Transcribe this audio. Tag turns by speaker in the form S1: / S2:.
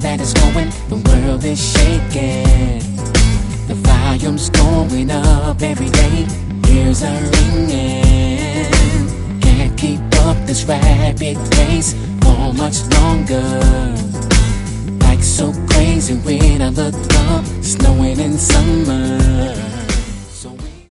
S1: that it's going, the world is shaking. The volume's going up every day, ears are ringing. Can't keep up this rapid pace for much longer. Like so crazy when I look up, snowing in summer.